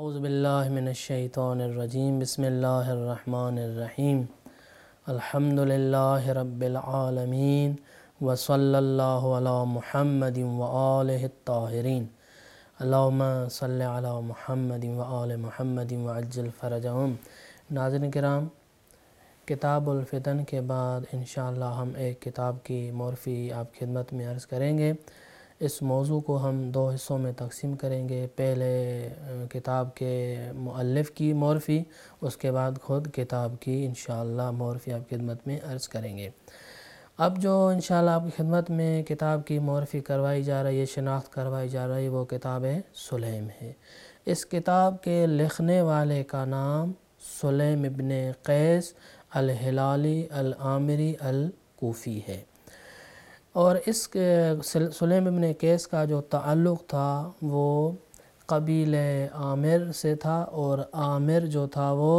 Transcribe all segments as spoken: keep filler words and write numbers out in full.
اعوذ باللہ من الشیطان الرجیم بسم اللہ الرحمن الرحیم الحمدللہ رب العالمین وصلی اللہ علی محمد وآلہ الطاہرین اللہم صلی علی محمد وآل محمد وعجل فرجہم۔ ناظرین کرام، کتاب الفتن کے بعد انشاءاللہ ہم ایک کتاب کی معرفی آپ کی خدمت میں عرض کریں گے۔ اس موضوع کو ہم دو حصوں میں تقسیم کریں گے، پہلے کتاب کے مؤلف کی معرفی، اس کے بعد خود کتاب کی انشاءاللہ معرفی آپ کی خدمت میں عرض کریں گے۔ اب جو انشاءاللہ آپ کی خدمت میں کتاب کی معرفی کروائی جا رہی ہے، شناخت کروائی جا رہی ہے، وہ کتاب سلیم ہے۔ اس کتاب کے لکھنے والے کا نام سلیم ابن قیس الہلالی العامری الکوفی ہے، اور اس سلیم ابن قیس کا جو تعلق تھا وہ قبیلہ عامر سے تھا، اور عامر جو تھا وہ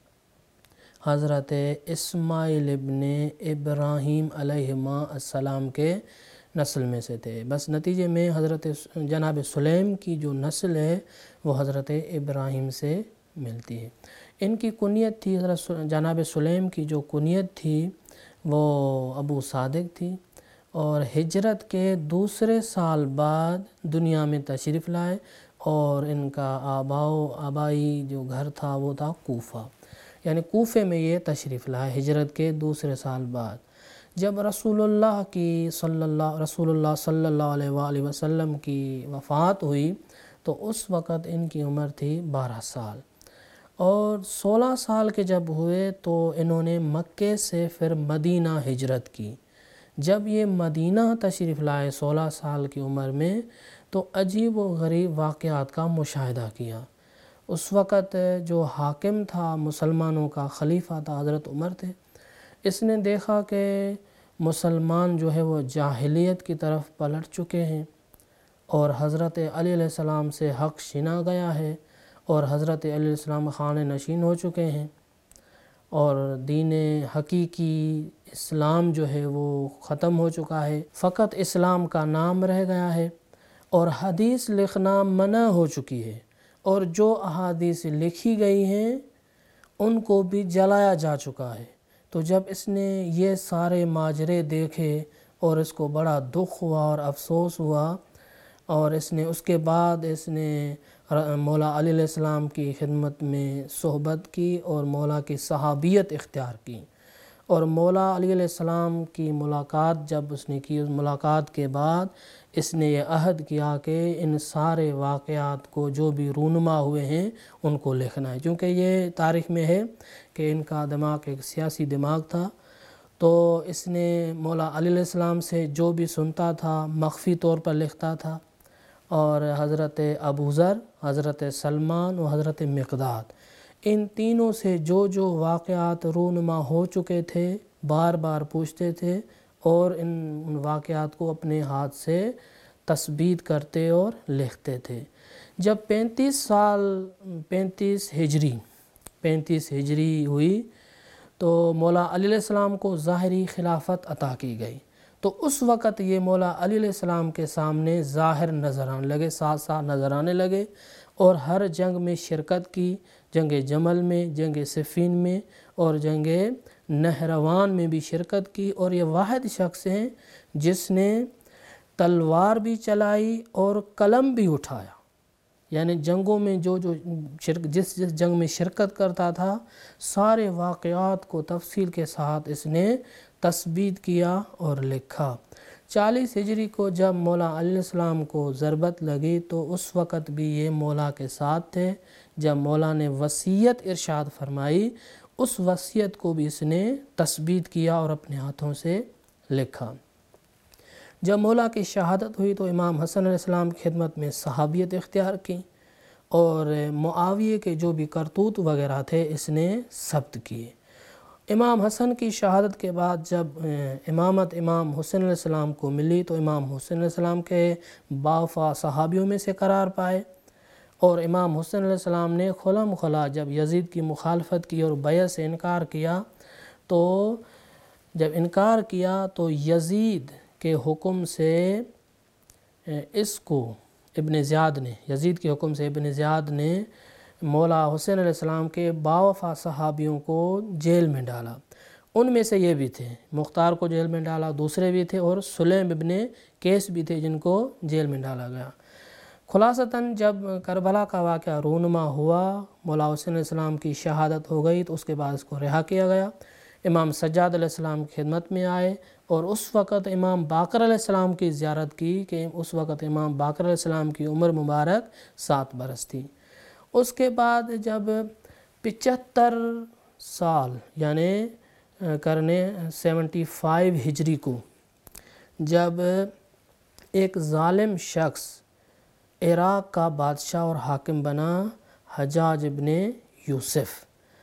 حضرت اسماعیل ابن ابراہیم علیہ السلام کے نسل میں سے تھے۔ بس نتیجے میں حضرت جناب سلیم کی جو نسل ہے وہ حضرت ابراہیم سے ملتی ہے۔ ان کی کنیت تھی، حضرت جناب سلیم کی جو کنیت تھی وہ ابو صادق تھی، اور ہجرت کے دوسرے سال بعد دنیا میں تشریف لائے، اور ان کا آباؤ آبائی جو گھر تھا وہ تھا کوفہ، یعنی کوفے میں یہ تشریف لائے ہجرت کے دوسرے سال بعد۔ جب رسول اللہ کی صلی اللہ رسول اللہ صلی اللہ علیہ وآلہ وسلم کی وفات ہوئی تو اس وقت ان کی عمر تھی بارہ سال، اور سولہ سال کے جب ہوئے تو انہوں نے مکے سے پھر مدینہ ہجرت کی۔ جب یہ مدینہ تشریف لائے سولہ سال کی عمر میں تو عجیب و غریب واقعات کا مشاہدہ کیا۔ اس وقت جو حاکم تھا، مسلمانوں کا خلیفہ تھا، حضرت عمر تھے۔ اس نے دیکھا کہ مسلمان جو ہے وہ جاہلیت کی طرف پلٹ چکے ہیں، اور حضرت علی علیہ السلام سے حق چھینا گیا ہے، اور حضرت علی علیہ السلام خانہ نشین ہو چکے ہیں، اور دین حقیقی اسلام جو ہے وہ ختم ہو چکا ہے، فقط اسلام کا نام رہ گیا ہے، اور حدیث لکھنا منع ہو چکی ہے، اور جو احادیث لکھی گئی ہیں ان کو بھی جلایا جا چکا ہے۔ تو جب اس نے یہ سارے ماجرے دیکھے اور اس کو بڑا دکھ ہوا اور افسوس ہوا، اور اس نے اس کے بعد اس نے مولا علی علیہ السلام کی خدمت میں صحبت کی اور مولا کی صحابیت اختیار کی، اور مولا علی علیہ السلام کی ملاقات جب اس نے کی، اس ملاقات کے بعد اس نے یہ عہد کیا کہ ان سارے واقعات کو جو بھی رونما ہوئے ہیں ان کو لکھنا ہے، کیونکہ یہ تاریخ میں ہے کہ ان کا دماغ ایک سیاسی دماغ تھا۔ تو اس نے مولا علی علیہ السلام سے جو بھی سنتا تھا مخفی طور پر لکھتا تھا، اور حضرت ابوذر، حضرت سلمان و حضرت مقداد، ان تینوں سے جو جو واقعات رونما ہو چکے تھے بار بار پوچھتے تھے، اور ان واقعات کو اپنے ہاتھ سے تثبیت کرتے اور لکھتے تھے۔ جب پینتیس سال پینتیس ہجری پینتیس ہجری ہوئی تو مولا علی علیہ السلام کو ظاہری خلافت عطا کی گئی، تو اس وقت یہ مولا علی علیہ السلام کے سامنے ظاہر نظر آنے لگے، ساتھ ساتھ نظر آنے لگے، اور ہر جنگ میں شرکت کی، جنگ جمل میں، جنگ صفین میں، اور جنگ نہروان میں بھی شرکت کی، اور یہ واحد شخص ہیں جس نے تلوار بھی چلائی اور قلم بھی اٹھایا، یعنی جنگوں میں جو جو جس جس جنگ میں شرکت کرتا تھا سارے واقعات کو تفصیل کے ساتھ اس نے تثبیت کیا اور لکھا۔ چالیس ہجری کو جب مولا علیہ السلام کو ضربت لگی تو اس وقت بھی یہ مولا کے ساتھ تھے۔ جب مولا نے وصیت ارشاد فرمائی، اس وصیت کو بھی اس نے تثبیت کیا اور اپنے ہاتھوں سے لکھا۔ جب مولا کی شہادت ہوئی تو امام حسن علیہ السلام کی خدمت میں صحابیت اختیار کی، اور معاویہ کے جو بھی کرتوت وغیرہ تھے اس نے ثبت کیے۔ امام حسن کی شہادت کے بعد جب امامت امام حسین علیہ السلام کو ملی تو امام حسین علیہ السلام کے باوفا صحابیوں میں سے قرار پائے، اور امام حسین علیہ السلام نے خلم خلا جب یزید کی مخالفت کی اور بیعت سے انکار کیا، تو جب انکار کیا تو یزید کے حکم سے اس کو ابن زیاد نے یزید کے حکم سے ابن زیاد نے مولا حسین علیہ السلام کے باوفا صحابیوں کو جیل میں ڈالا، ان میں سے یہ بھی تھے، مختار کو جیل میں ڈالا، دوسرے بھی تھے، اور سلیم ابن کیس بھی تھے جن کو جیل میں ڈالا گیا۔ خلاصتاً جب کربلا کا واقعہ رونما ہوا، مولا حسین علیہ السلام کی شہادت ہو گئی، تو اس کے بعد اس کو رہا کیا گیا۔ امام سجاد علیہ السلام کی خدمت میں آئے اور اس وقت امام باقر علیہ السلام کی زیارت کی کہ اس وقت امام باقر علیہ السلام کی عمر مبارک سات برس تھی۔ اس کے بعد جب پچہتر سال یعنی کرنے سیونٹی فائیو ہجری کو جب ایک ظالم شخص عراق کا بادشاہ اور حاکم بنا، حجاج ابن یوسف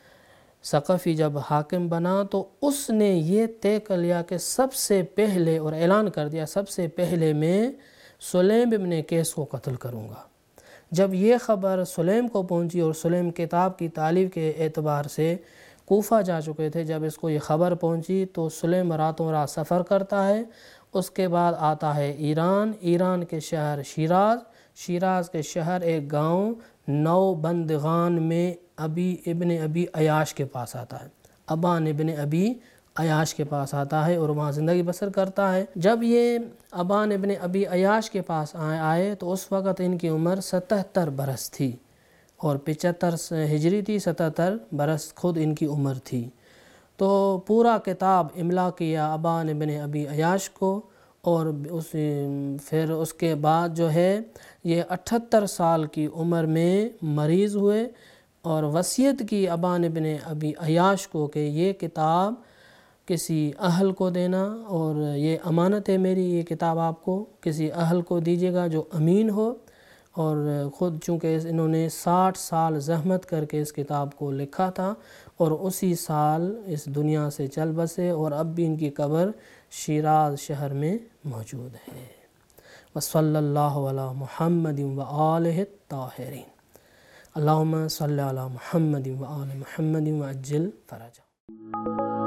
ثقفی جب حاکم بنا، تو اس نے یہ طے کر لیا کہ سب سے پہلے، اور اعلان کر دیا، سب سے پہلے میں سلیم ابن کیس کو قتل کروں گا۔ جب یہ خبر سلیم کو پہنچی، اور سلیم کتاب کی تالیف کے اعتبار سے کوفہ جا چکے تھے، جب اس کو یہ خبر پہنچی تو سلیم راتوں رات سفر کرتا ہے، اس کے بعد آتا ہے ایران، ایران کے شہر شیراز، شیراز کے شہر ایک گاؤں نو بندغان میں ابی ابن ابی عیاش کے پاس آتا ہے، ابان ابن ابی عیاش کے پاس آتا ہے اور وہاں زندگی بسر کرتا ہے۔ جب یہ ابان ابن ابی عیاش کے پاس آئے تو اس وقت ان کی عمر ستہتر برس تھی، اور پچہتر ہجری تھی، ستہتر برس خود ان کی عمر تھی۔ تو پورا کتاب املا کیا ابان ابن ابی عیاش کو، اور اس پھر اس کے بعد جو ہے یہ اٹھتر سال کی عمر میں مریض ہوئے، اور وصیت کی ابان ابن ابی عیاش کو کہ یہ کتاب کسی اہل کو دینا، اور یہ امانت ہے میری، یہ کتاب آپ کو کسی اہل کو دیجیے گا جو امین ہو۔ اور خود چونکہ انہوں نے ساٹھ سال زحمت کر کے اس کتاب کو لکھا تھا، اور اسی سال اس دنیا سے چل بسے، اور اب بھی ان کی قبر شیراز شہر میں موجود ہے۔ وصلی اللہ علی محمد وآلہ الطاہرین۔ اللہم صلی علی محمد وآل محمد وعجل فرجہ۔